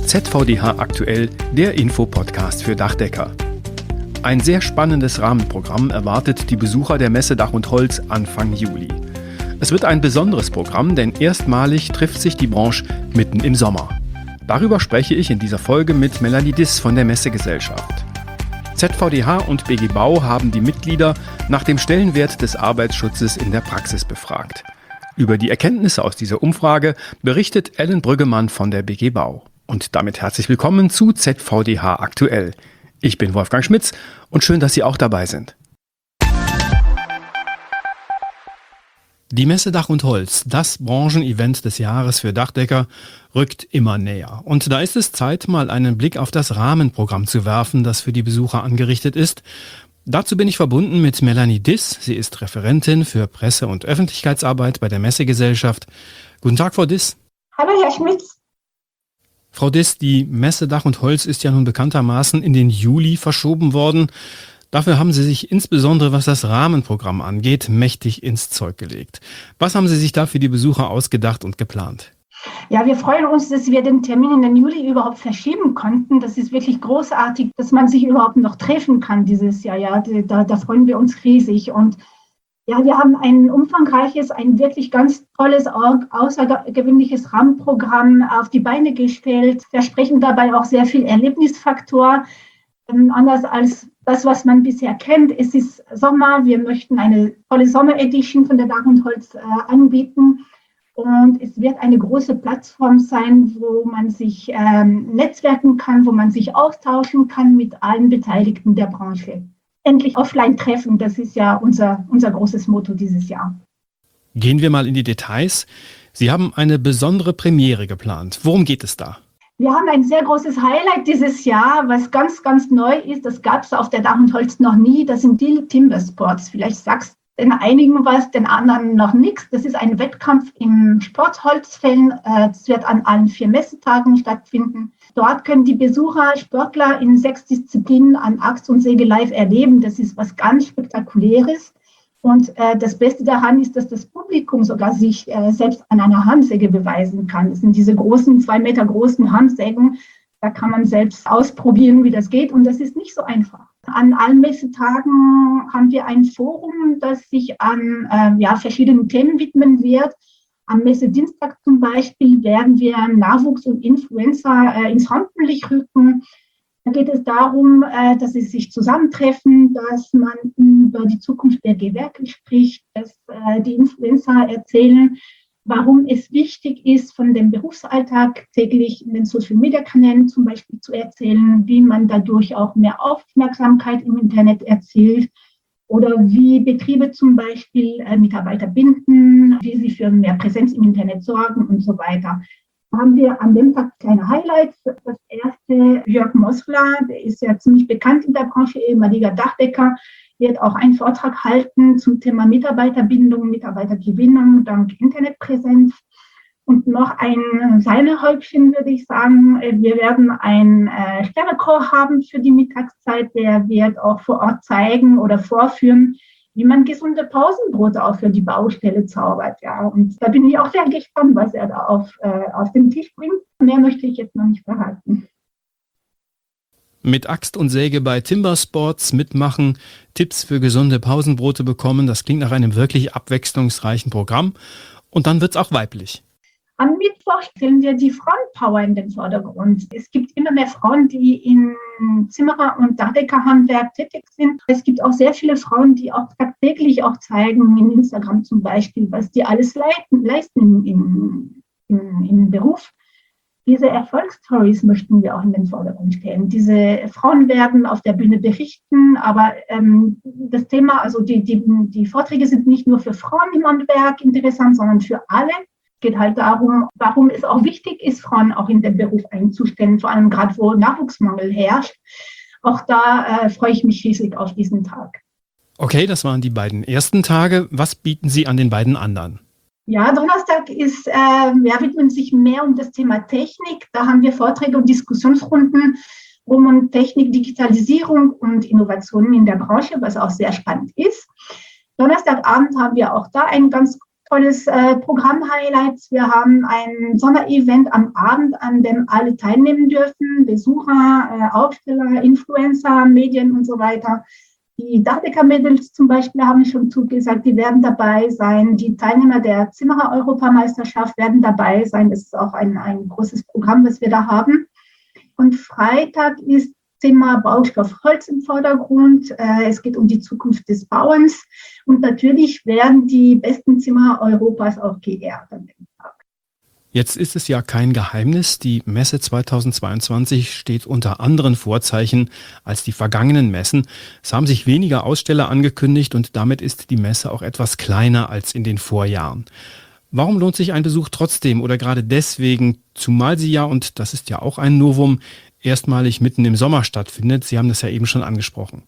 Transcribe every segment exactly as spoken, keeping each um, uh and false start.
Z V D H aktuell, der Infopodcast für Dachdecker. Ein sehr spannendes Rahmenprogramm erwartet die Besucher der Messe Dach und Holz Anfang Juli. Es wird ein besonderes Programm, denn erstmalig trifft sich die Branche mitten im Sommer. Darüber spreche ich in dieser Folge mit Melanie Diss von der Messegesellschaft. Z V D H und B G Bau haben die Mitglieder nach dem Stellenwert des Arbeitsschutzes in der Praxis befragt. Über die Erkenntnisse aus dieser Umfrage berichtet Ellen Brüggemann von der B G Bau. Und damit herzlich willkommen zu Z V D H aktuell. Ich bin Wolfgang Schmitz und schön, dass Sie auch dabei sind. Die Messe Dach und Holz, das Branchenevent des Jahres für Dachdecker, rückt immer näher. Und da ist es Zeit, mal einen Blick auf das Rahmenprogramm zu werfen, das für die Besucher angerichtet ist. Dazu bin ich verbunden mit Melanie Diss. Sie ist Referentin für Presse- und Öffentlichkeitsarbeit bei der Messegesellschaft. Guten Tag, Frau Diss. Hallo, Herr Schmitz. Frau Diss, die Messe Dach und Holz ist ja nun bekanntermaßen in den Juli verschoben worden. Dafür haben Sie sich insbesondere, was das Rahmenprogramm angeht, mächtig ins Zeug gelegt. Was haben Sie sich da für die Besucher ausgedacht und geplant? Ja, wir freuen uns, dass wir den Termin in den Juli überhaupt verschieben konnten. Das ist wirklich großartig, dass man sich überhaupt noch treffen kann dieses Jahr. Ja, da, da freuen wir uns riesig. Und ja, wir haben ein umfangreiches, ein wirklich ganz tolles, außergewöhnliches Rahmenprogramm auf die Beine gestellt. Wir sprechen dabei auch sehr viel Erlebnisfaktor. Ähm, anders als das, was man bisher kennt. Es ist Sommer. Wir möchten eine tolle Sommer-Edition von der Dach und Holz äh, anbieten. Und es wird eine große Plattform sein, wo man sich ähm, netzwerken kann, wo man sich austauschen kann mit allen Beteiligten der Branche. Endlich offline treffen, das ist ja unser, unser großes Motto dieses Jahr. Gehen wir mal in die Details. Sie haben eine besondere Premiere geplant. Worum geht es da? Wir haben ein sehr großes Highlight dieses Jahr, was ganz, ganz neu ist. Das gab es auf der Dach und Holz noch nie. Das sind die Timber Sports. Vielleicht sagst den einigen was, den anderen noch nichts. Das ist ein Wettkampf im Sportholzfällen. Es wird an allen vier Messetagen stattfinden. Dort können die Besucher, Sportler in sechs Disziplinen an Axt und Säge live erleben. Das ist was ganz Spektakuläres. Und äh, das Beste daran ist, dass das Publikum sogar sich äh, selbst an einer Handsäge beweisen kann. Das sind diese großen, zwei Meter großen Handsägen. Da kann man selbst ausprobieren, wie das geht. Und das ist nicht so einfach. An allen Messetagen haben wir ein Forum, das sich an äh, ja, verschiedenen Themen widmen wird. Am Messedienstag zum Beispiel werden wir Nachwuchs und Influencer äh, ins Rampenlicht rücken. Da geht es darum, äh, dass sie sich zusammentreffen, dass man über die Zukunft der Gewerke spricht, dass äh, die Influencer erzählen, warum es wichtig ist, von dem Berufsalltag täglich in den Social-Media-Kanälen zum Beispiel zu erzählen, wie man dadurch auch mehr Aufmerksamkeit im Internet erzielt oder wie Betriebe zum Beispiel äh, Mitarbeiter binden, wie sie für mehr Präsenz im Internet sorgen und so weiter. Da haben wir an dem Tag kleine Highlights. Das erste, Jörg Mosler, der ist ja ziemlich bekannt in der Branche, ehemaliger Dachdecker, wird auch einen Vortrag halten zum Thema Mitarbeiterbindung, Mitarbeitergewinnung dank Internetpräsenz. Und noch ein Sahnehäubchen, würde ich sagen. Wir werden einen äh, Sternechor haben für die Mittagszeit. Der wird auch vor Ort zeigen oder vorführen, wie man gesunde Pausenbrote auch für die Baustelle zaubert. Ja. Und da bin ich auch sehr gespannt, was er da auf, äh, auf den Tisch bringt. Mehr möchte ich jetzt noch nicht verraten. Mit Axt und Säge bei Timber Sports mitmachen, Tipps für gesunde Pausenbrote bekommen, das klingt nach einem wirklich abwechslungsreichen Programm. Und dann wird's auch weiblich. Am Mittwoch stellen wir die Frauenpower in den Vordergrund. Es gibt immer mehr Frauen, die in Zimmerer- und Dachdeckerhandwerk tätig sind. Es gibt auch sehr viele Frauen, die auch tagtäglich auch zeigen, in Instagram zum Beispiel, was die alles leisten, leisten im, im, im Beruf. Diese Erfolgsstories möchten wir auch in den Vordergrund stellen. Diese Frauen werden auf der Bühne berichten, aber ähm, das Thema, also die, die, die Vorträge sind nicht nur für Frauen im Handwerk interessant, sondern für alle. Es geht halt darum, warum es auch wichtig ist, Frauen auch in den Beruf einzustellen, vor allem gerade, wo Nachwuchsmangel herrscht. Auch da äh, freue ich mich riesig auf diesen Tag. Okay, das waren die beiden ersten Tage. Was bieten Sie an den beiden anderen? Ja, Donnerstag ist, äh, ja, widmet sich mehr um das Thema Technik. Da haben wir Vorträge und Diskussionsrunden rund um Technik, Digitalisierung und Innovationen in der Branche, was auch sehr spannend ist. Donnerstagabend haben wir auch da ein ganz tolles äh, Programm-Highlights. Wir haben ein Sommerevent am Abend, an dem alle teilnehmen dürfen. Besucher, äh, Aufsteller, Influencer, Medien und so weiter. Die Dachdecker-Mädels zum Beispiel haben schon zugesagt, die werden dabei sein. Die Teilnehmer der Zimmerer-Europameisterschaft werden dabei sein. Das ist auch ein, ein großes Programm, was wir da haben. Und Freitag ist Thema Baustoff Holz im Vordergrund. Es geht um die Zukunft des Bauens. Und natürlich werden die besten Zimmerer Europas auch geehrt an dem Tag. Jetzt ist es ja kein Geheimnis, die Messe zweitausendzweiundzwanzig steht unter anderen Vorzeichen als die vergangenen Messen. Es haben sich weniger Aussteller angekündigt und damit ist die Messe auch etwas kleiner als in den Vorjahren. Warum lohnt sich ein Besuch trotzdem oder gerade deswegen, zumal sie ja, und das ist ja auch ein Novum, erstmalig mitten im Sommer stattfindet? Sie haben das ja eben schon angesprochen.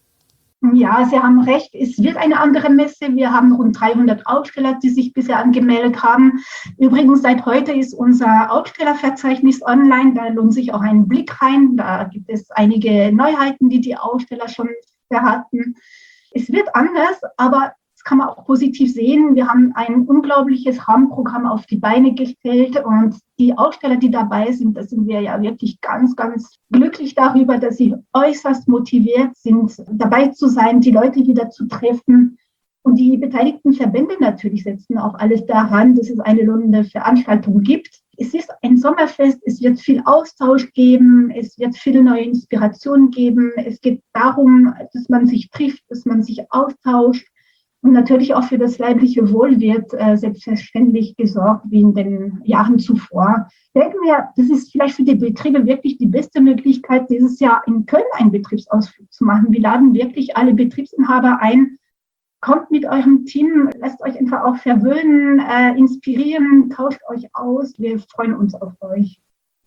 Ja, Sie haben recht. Es wird eine andere Messe. Wir haben rund dreihundert Aussteller, die sich bisher angemeldet haben. Übrigens, seit heute ist unser Ausstellerverzeichnis online. Da lohnt sich auch ein Blick rein. Da gibt es einige Neuheiten, die die Aussteller schon verraten. Es wird anders, aber kann man auch positiv sehen. Wir haben ein unglaubliches Rahmenprogramm auf die Beine gestellt und die Aussteller, die dabei sind, da sind wir ja wirklich ganz, ganz glücklich darüber, dass sie äußerst motiviert sind, dabei zu sein, die Leute wieder zu treffen. Und die beteiligten Verbände natürlich setzen auch alles daran, dass es eine lohnende Veranstaltung gibt. Es ist ein Sommerfest, es wird viel Austausch geben, es wird viele neue Inspirationen geben. Es geht darum, dass man sich trifft, dass man sich austauscht. Und natürlich auch für das leibliche Wohl wird äh, selbstverständlich gesorgt, wie in den Jahren zuvor. Denken wir, das ist vielleicht für die Betriebe wirklich die beste Möglichkeit, dieses Jahr in Köln einen Betriebsausflug zu machen. Wir laden wirklich alle Betriebsinhaber ein. Kommt mit eurem Team, lasst euch einfach auch verwöhnen, äh, inspirieren, tauscht euch aus. Wir freuen uns auf euch.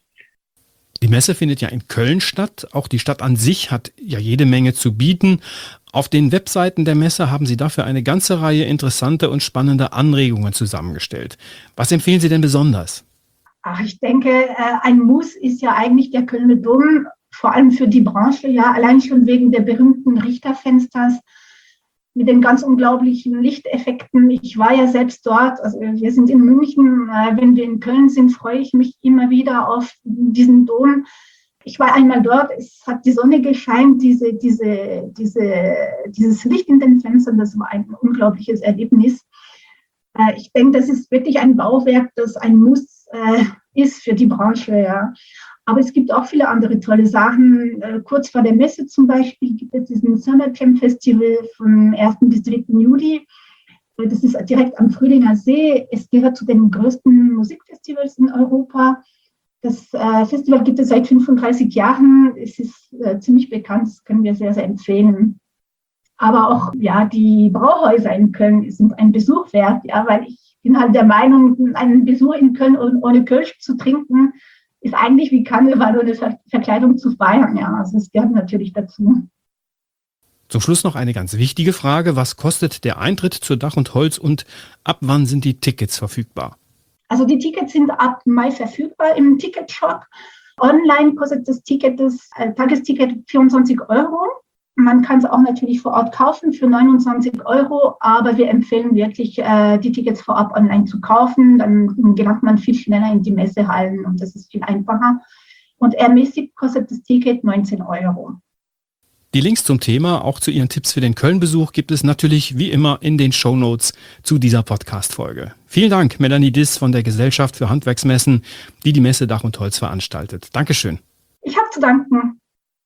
Die Messe findet ja in Köln statt. Auch die Stadt an sich hat ja jede Menge zu bieten. Auf den Webseiten der Messe haben Sie dafür eine ganze Reihe interessante und spannende Anregungen zusammengestellt. Was empfehlen Sie denn besonders? Ach, ich denke, ein Muss ist ja eigentlich der Kölner Dom, vor allem für die Branche, ja, allein schon wegen der berühmten Richterfensters mit den ganz unglaublichen Lichteffekten. Ich war ja selbst dort, also wir sind in München, wenn wir in Köln sind, freue ich mich immer wieder auf diesen Dom. Ich war einmal dort, es hat die Sonne gescheint, diese, diese, diese, dieses Licht in den Fenstern, das war ein unglaubliches Erlebnis. Ich denke, das ist wirklich ein Bauwerk, das ein Muss ist für die Branche. Ja. Aber es gibt auch viele andere tolle Sachen. Kurz vor der Messe zum Beispiel gibt es diesen Summer Camp Festival vom ersten bis dritten Juli. Das ist direkt am Frühlinger See. Es gehört zu den größten Musikfestivals in Europa. Das äh, Festival gibt es seit fünfunddreißig Jahren. Es ist äh, ziemlich bekannt, das können wir sehr, sehr empfehlen. Aber auch ja, die Brauhäuser in Köln sind ein Besuch wert, ja, weil ich bin halt der Meinung, einen Besuch in Köln ohne Kölsch zu trinken, ist eigentlich wie Karneval ohne Ver- Verkleidung zu feiern. Ja, also es gehört natürlich dazu. Zum Schluss noch eine ganz wichtige Frage. Was kostet der Eintritt zur Dach und Holz und ab wann sind die Tickets verfügbar? Also die Tickets sind ab Mai verfügbar im Ticketshop. Online kostet das Ticket, das äh, Tagesticket vierundzwanzig Euro. Man kann es auch natürlich vor Ort kaufen für neunundzwanzig Euro, aber wir empfehlen wirklich, äh, die Tickets vorab online zu kaufen. Dann gelangt man viel schneller in die Messehallen und das ist viel einfacher. Und ermäßigt kostet das Ticket neunzehn Euro. Die Links zum Thema, auch zu Ihren Tipps für den Köln-Besuch, gibt es natürlich wie immer in den Shownotes zu dieser Podcast-Folge. Vielen Dank, Melanie Diss von der Gesellschaft für Handwerksmessen, die die Messe Dach und Holz veranstaltet. Dankeschön. Ich habe zu danken.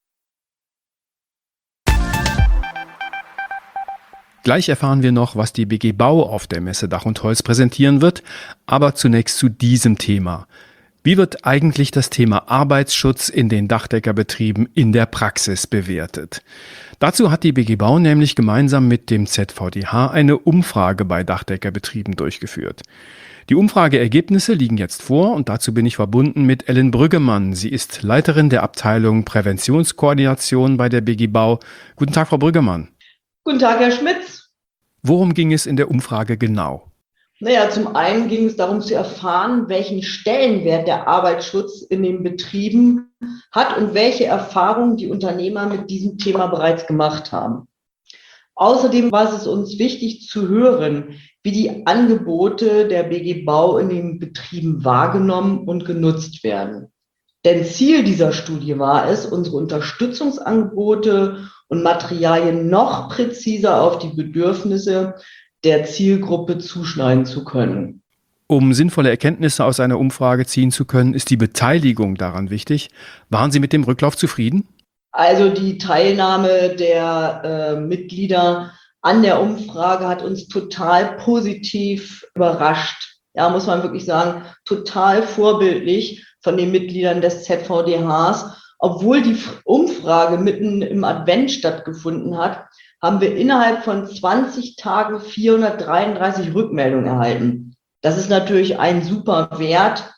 Gleich erfahren wir noch, was die B G Bau auf der Messe Dach und Holz präsentieren wird, aber zunächst zu diesem Thema. Wie wird eigentlich das Thema Arbeitsschutz in den Dachdeckerbetrieben in der Praxis bewertet? Dazu hat die B G Bau nämlich gemeinsam mit dem Z V D H eine Umfrage bei Dachdeckerbetrieben durchgeführt. Die Umfrageergebnisse liegen jetzt vor und dazu bin ich verbunden mit Ellen Brüggemann. Sie ist Leiterin der Abteilung Präventionskoordination bei der B G Bau. Guten Tag, Frau Brüggemann. Guten Tag, Herr Schmitz. Worum ging es in der Umfrage genau? Naja, zum einen ging es darum zu erfahren, welchen Stellenwert der Arbeitsschutz in den Betrieben hat und welche Erfahrungen die Unternehmer mit diesem Thema bereits gemacht haben. Außerdem war es uns wichtig zu hören, wie die Angebote der B G Bau in den Betrieben wahrgenommen und genutzt werden. Denn Ziel dieser Studie war es, unsere Unterstützungsangebote und Materialien noch präziser auf die Bedürfnisse der Zielgruppe zuschneiden zu können. Um sinnvolle Erkenntnisse aus einer Umfrage ziehen zu können, ist die Beteiligung daran wichtig. Waren Sie mit dem Rücklauf zufrieden? Also die Teilnahme der äh, Mitglieder an der Umfrage hat uns total positiv überrascht. Ja, muss man wirklich sagen, total vorbildlich von den Mitgliedern des Z V D Hs. Obwohl die Umfrage mitten im Advent stattgefunden hat, haben wir innerhalb von zwanzig Tagen vierhundertdreiunddreißig Rückmeldungen erhalten. Das ist natürlich ein super Wert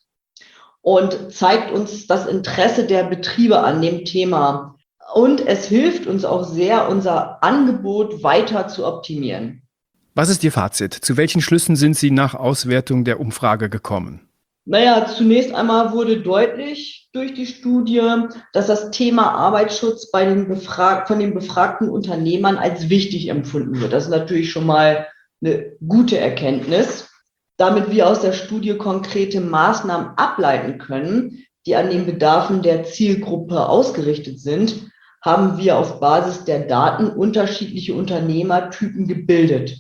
und zeigt uns das Interesse der Betriebe an dem Thema. Und es hilft uns auch sehr, unser Angebot weiter zu optimieren. Was ist Ihr Fazit? Zu welchen Schlüssen sind Sie nach Auswertung der Umfrage gekommen? Naja, zunächst einmal wurde deutlich durch die Studie, dass das Thema Arbeitsschutz bei den Befrag- von den befragten Unternehmern als wichtig empfunden wird. Das ist natürlich schon mal eine gute Erkenntnis. Damit wir aus der Studie konkrete Maßnahmen ableiten können, die an den Bedarfen der Zielgruppe ausgerichtet sind, haben wir auf Basis der Daten unterschiedliche Unternehmertypen gebildet.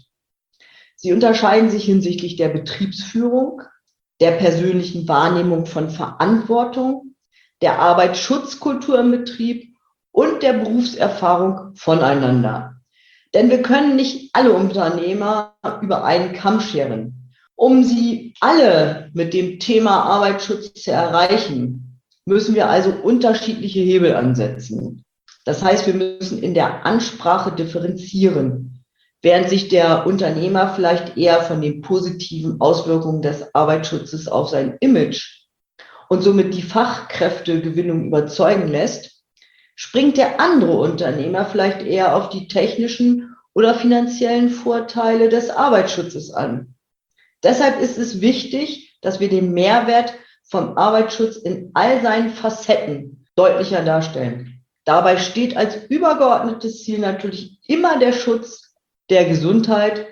Sie unterscheiden sich hinsichtlich der Betriebsführung, der persönlichen Wahrnehmung von Verantwortung, der Arbeitsschutzkultur im Betrieb und der Berufserfahrung voneinander. Denn wir können nicht alle Unternehmer über einen Kamm scheren. Um sie alle mit dem Thema Arbeitsschutz zu erreichen, müssen wir also unterschiedliche Hebel ansetzen. Das heißt, wir müssen in der Ansprache differenzieren, während sich der Unternehmer vielleicht eher von den positiven Auswirkungen des Arbeitsschutzes auf sein Image und somit die Fachkräftegewinnung überzeugen lässt, springt der andere Unternehmer vielleicht eher auf die technischen oder finanziellen Vorteile des Arbeitsschutzes an. Deshalb ist es wichtig, dass wir den Mehrwert vom Arbeitsschutz in all seinen Facetten deutlicher darstellen. Dabei steht als übergeordnetes Ziel natürlich immer der Schutz der Gesundheit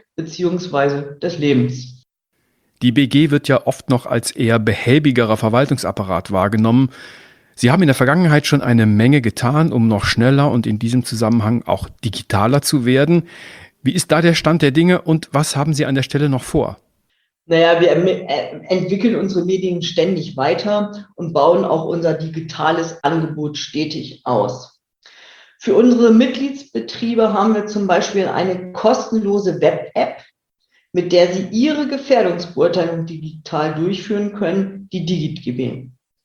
bzw. des Lebens. Die B G wird ja oft noch als eher behäbigerer Verwaltungsapparat wahrgenommen. Sie haben in der Vergangenheit schon eine Menge getan, um noch schneller und in diesem Zusammenhang auch digitaler zu werden. Wie ist da der Stand der Dinge und was haben Sie an der Stelle noch vor? Naja, wir entwickeln unsere Medien ständig weiter und bauen auch unser digitales Angebot stetig aus. Für unsere Mitgliedsbetriebe haben wir zum Beispiel eine kostenlose Web-App, mit der sie ihre Gefährdungsbeurteilung digital durchführen können, die DigitGB.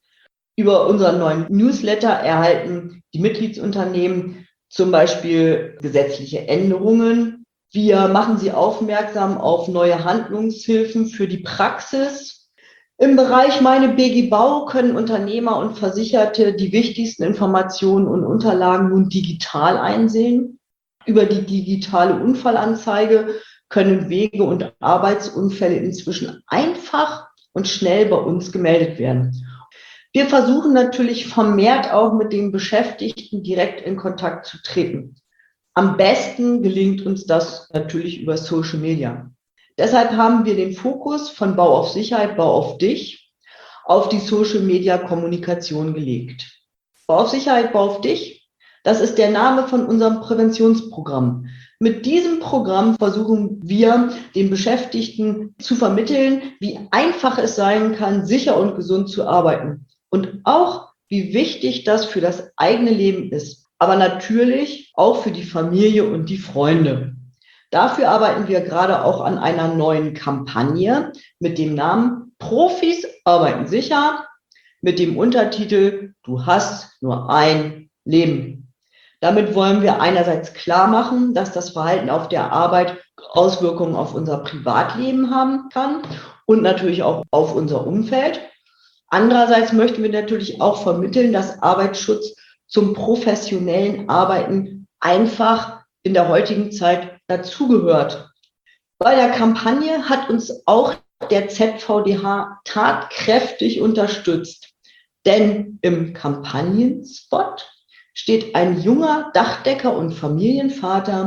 Über unseren neuen Newsletter erhalten die Mitgliedsunternehmen zum Beispiel gesetzliche Änderungen. Wir machen sie aufmerksam auf neue Handlungshilfen für die Praxis. Im Bereich Meine B G Bau können Unternehmer und Versicherte die wichtigsten Informationen und Unterlagen nun digital einsehen. Über die digitale Unfallanzeige können Wege und Arbeitsunfälle inzwischen einfach und schnell bei uns gemeldet werden. Wir versuchen natürlich vermehrt auch mit den Beschäftigten direkt in Kontakt zu treten. Am besten gelingt uns das natürlich über Social Media. Deshalb haben wir den Fokus von Bau auf Sicherheit, Bau auf dich auf die Social Media Kommunikation gelegt. Bau auf Sicherheit, Bau auf dich, das ist der Name von unserem Präventionsprogramm. Mit diesem Programm versuchen wir, den Beschäftigten zu vermitteln, wie einfach es sein kann, sicher und gesund zu arbeiten und auch, wie wichtig das für das eigene Leben ist. Aber natürlich auch für die Familie und die Freunde. Dafür arbeiten wir gerade auch an einer neuen Kampagne mit dem Namen Profis arbeiten sicher mit dem Untertitel Du hast nur ein Leben. Damit wollen wir einerseits klar machen, dass das Verhalten auf der Arbeit Auswirkungen auf unser Privatleben haben kann und natürlich auch auf unser Umfeld. Andererseits möchten wir natürlich auch vermitteln, dass Arbeitsschutz zum professionellen Arbeiten einfach in der heutigen Zeit dazugehört. Bei der Kampagne hat uns auch der Z V D H tatkräftig unterstützt, denn im Kampagnenspot steht ein junger Dachdecker und Familienvater,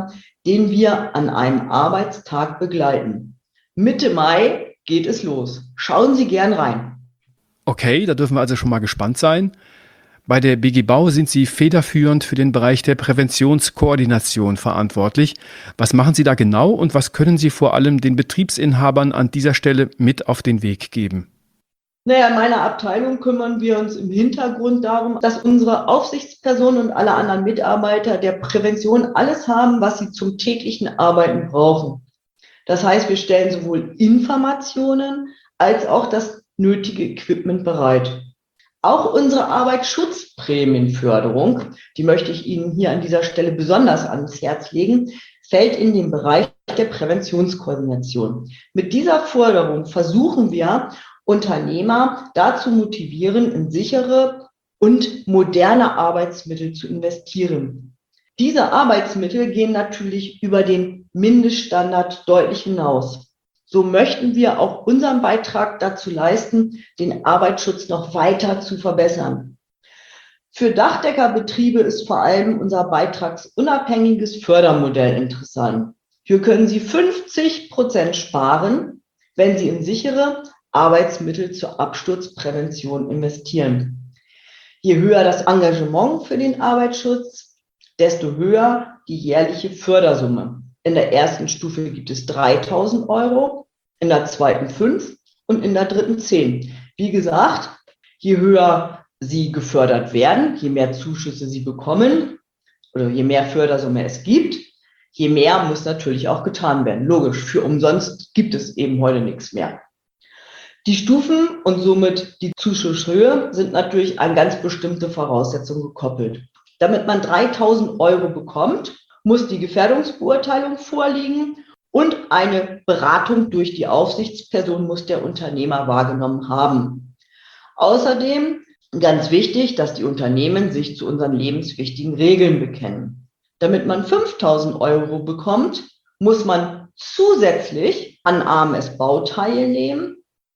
den wir an einem Arbeitstag begleiten. Mitte Mai geht es los. Schauen Sie gern rein. Okay, da dürfen wir also schon mal gespannt sein. Bei der B G Bau sind Sie federführend für den Bereich der Präventionskoordination verantwortlich. Was machen Sie da genau und was können Sie vor allem den Betriebsinhabern an dieser Stelle mit auf den Weg geben? Naja, in meiner Abteilung kümmern wir uns im Hintergrund darum, dass unsere Aufsichtspersonen und alle anderen Mitarbeiter der Prävention alles haben, was sie zum täglichen Arbeiten brauchen. Das heißt, wir stellen sowohl Informationen als auch das nötige Equipment bereit. Auch unsere Arbeitsschutzprämienförderung, die möchte ich Ihnen hier an dieser Stelle besonders ans Herz legen, fällt in den Bereich der Präventionskoordination. Mit dieser Förderung versuchen wir, Unternehmer dazu motivieren, in sichere und moderne Arbeitsmittel zu investieren. Diese Arbeitsmittel gehen natürlich über den Mindeststandard deutlich hinaus. So möchten wir auch unseren Beitrag dazu leisten, den Arbeitsschutz noch weiter zu verbessern. Für Dachdeckerbetriebe ist vor allem unser beitragsunabhängiges Fördermodell interessant. Hier können Sie fünfzig Prozent sparen, wenn Sie in sichere Arbeitsmittel zur Absturzprävention investieren. Je höher das Engagement für den Arbeitsschutz, desto höher die jährliche Fördersumme. In der ersten Stufe gibt es dreitausend Euro, in der zweiten fünf und in der dritten zehn. Wie gesagt, je höher Sie gefördert werden, je mehr Zuschüsse Sie bekommen oder je mehr Fördersumme es gibt, je mehr muss natürlich auch getan werden. Logisch, für umsonst gibt es eben heute nichts mehr. Die Stufen und somit die Zuschusshöhe sind natürlich an ganz bestimmte Voraussetzungen gekoppelt. Damit man dreitausend Euro bekommt, muss die Gefährdungsbeurteilung vorliegen und eine Beratung durch die Aufsichtsperson muss der Unternehmer wahrgenommen haben. Außerdem ganz wichtig, dass die Unternehmen sich zu unseren lebenswichtigen Regeln bekennen. Damit man fünftausend Euro bekommt, muss man zusätzlich an A M S-Bau teilnehmen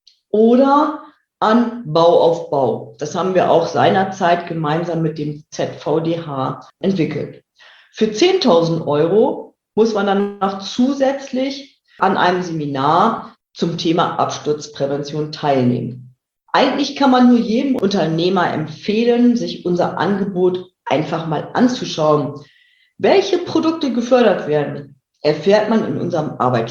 oder an Bauaufbau. Das haben wir auch seinerzeit gemeinsam mit dem Z V D H entwickelt. Für zehntausend Euro muss man dann noch zusätzlich an einem Seminar zum Thema Absturzprävention teilnehmen. Eigentlich kann man nur jedem Unternehmer empfehlen, sich unser Angebot einfach mal anzuschauen. Welche Produkte gefördert werden, erfährt man in unserem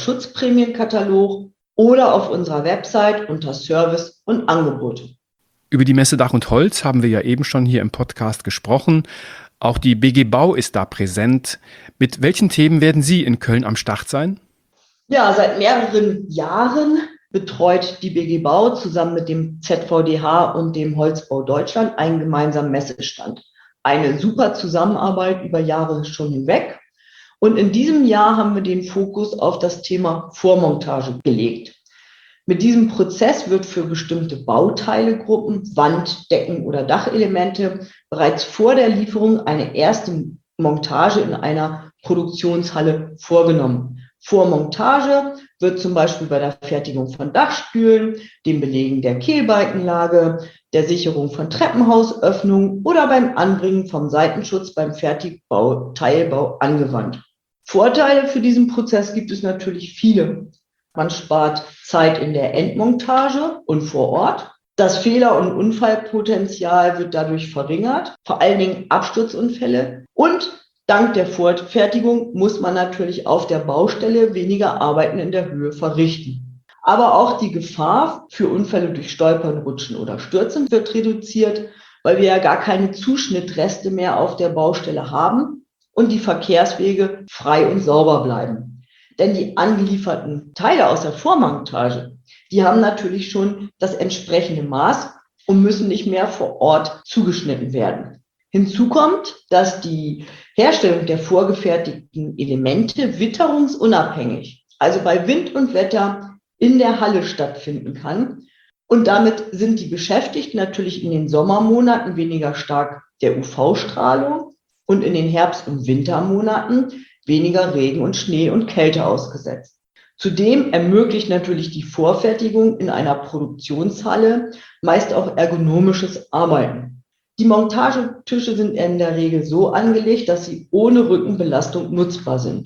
Arbeitsschutzprämienkatalog oder auf unserer Website unter Service und Angebote. Über die Messe Dach und Holz haben wir ja eben schon hier im Podcast gesprochen. Auch die B G Bau ist da präsent. Mit welchen Themen werden Sie in Köln am Start sein? Ja, seit mehreren Jahren betreut die B G Bau zusammen mit dem Z V D H und dem Holzbau Deutschland einen gemeinsamen Messestand. Eine super Zusammenarbeit über Jahre schon hinweg. Und in diesem Jahr haben wir den Fokus auf das Thema Vormontage gelegt. Mit diesem Prozess wird für bestimmte Bauteilegruppen, Wand-, Decken- oder Dachelemente bereits vor der Lieferung eine erste Montage in einer Produktionshalle vorgenommen. Vormontage wird zum Beispiel bei der Fertigung von Dachstühlen, dem Belegen der Kehlbalkenlage, der Sicherung von Treppenhausöffnungen oder beim Anbringen vom Seitenschutz beim Fertigbau, Teilbau angewandt. Vorteile für diesen Prozess gibt es natürlich viele. Man spart Zeit in der Endmontage und vor Ort. Das Fehler- und Unfallpotenzial wird dadurch verringert, vor allen Dingen Absturzunfälle. Und dank der Vorfertigung muss man natürlich auf der Baustelle weniger Arbeiten in der Höhe verrichten. Aber auch die Gefahr für Unfälle durch Stolpern, Rutschen oder Stürzen wird reduziert, weil wir ja gar keine Zuschnittreste mehr auf der Baustelle haben und die Verkehrswege frei und sauber bleiben. Denn die angelieferten Teile aus der Vormontage, die haben natürlich schon das entsprechende Maß und müssen nicht mehr vor Ort zugeschnitten werden. Hinzu kommt, dass die Herstellung der vorgefertigten Elemente witterungsunabhängig, also bei Wind und Wetter in der Halle stattfinden kann. Und damit sind die Beschäftigten natürlich in den Sommermonaten weniger stark der U V-Strahlung und in den Herbst- und Wintermonaten weniger Regen und Schnee und Kälte ausgesetzt. Zudem ermöglicht natürlich die Vorfertigung in einer Produktionshalle meist auch ergonomisches Arbeiten. Die Montagetische sind in der Regel so angelegt, dass sie ohne Rückenbelastung nutzbar sind.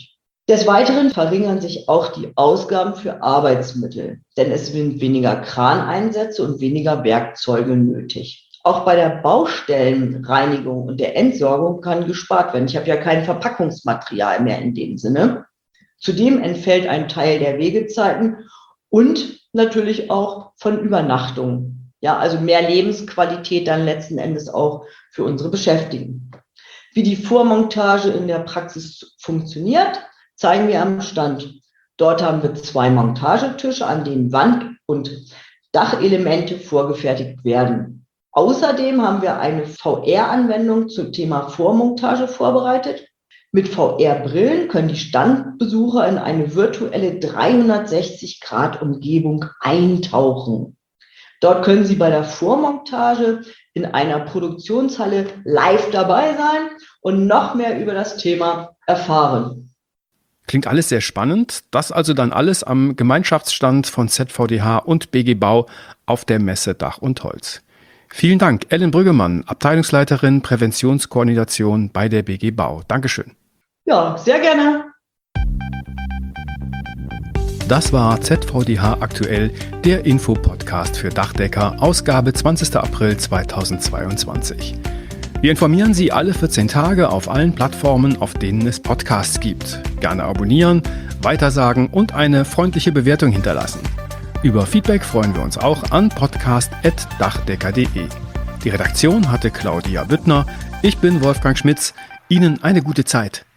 Des Weiteren verringern sich auch die Ausgaben für Arbeitsmittel, denn es sind weniger Kraneinsätze und weniger Werkzeuge nötig. Auch bei der Baustellenreinigung und der Entsorgung kann gespart werden. Ich habe ja kein Verpackungsmaterial mehr in dem Sinne. Zudem entfällt ein Teil der Wegezeiten und natürlich auch von Übernachtungen. Ja, also mehr Lebensqualität dann letzten Endes auch für unsere Beschäftigten. Wie die Vormontage in der Praxis funktioniert, zeigen wir am Stand. Dort haben wir zwei Montagetische, an denen Wand- und Dachelemente vorgefertigt werden. Außerdem haben wir eine V R-Anwendung zum Thema Vormontage vorbereitet. Mit V R-Brillen können die Standbesucher in eine virtuelle dreihundertsechzig Grad Umgebung eintauchen. Dort können sie bei der Vormontage in einer Produktionshalle live dabei sein und noch mehr über das Thema erfahren. Klingt alles sehr spannend. Das also dann alles am Gemeinschaftsstand von Z V D H und B G Bau auf der Messe Dach und Holz. Vielen Dank, Ellen Brüggemann, Abteilungsleiterin Präventionskoordination bei der B G Bau. Dankeschön. Ja, sehr gerne. Das war Z V D H aktuell, der Infopodcast für Dachdecker, Ausgabe zwanzigster April zweitausendzweiundzwanzig. Wir informieren Sie alle vierzehn Tage auf allen Plattformen, auf denen es Podcasts gibt. Gerne abonnieren, weitersagen und eine freundliche Bewertung hinterlassen. Über Feedback freuen wir uns auch an podcast at dachdecker punkt de. Die Redaktion hatte Claudia Büttner. Ich bin Wolfgang Schmitz. Ihnen eine gute Zeit.